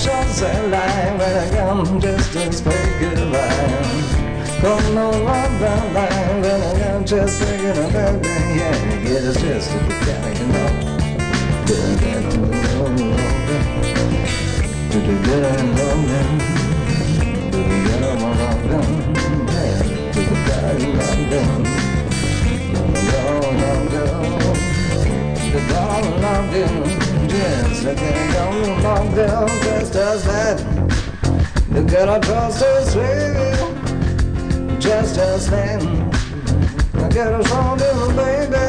shows a lie when I come just to speak it right. Come on up the line when I come just speaking a baby. Yeah, get it's just to be kind, you know. Good, good, to the good, to the good, to the just as that. The girl trust is sweet, just as then. I get a strong little baby.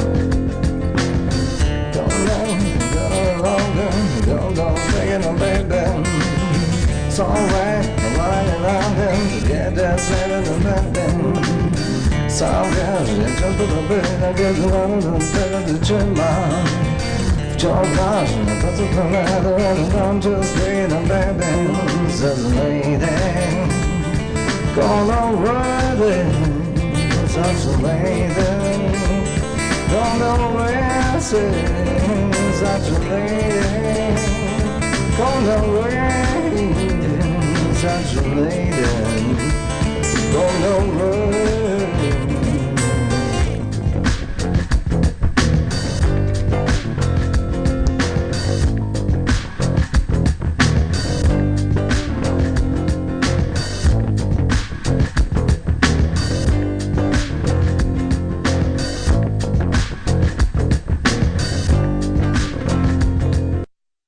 Don't take it, no baby. It's alright, I'm lying around him to get that side of the baby. So good, just a little bit, I get a little bit of the chipmunk. George Washington, that's a matter, and I'm just being a baby. Says a lady, gonna ride it, such a lady. Don't know where I say, such a lady. Gonna ride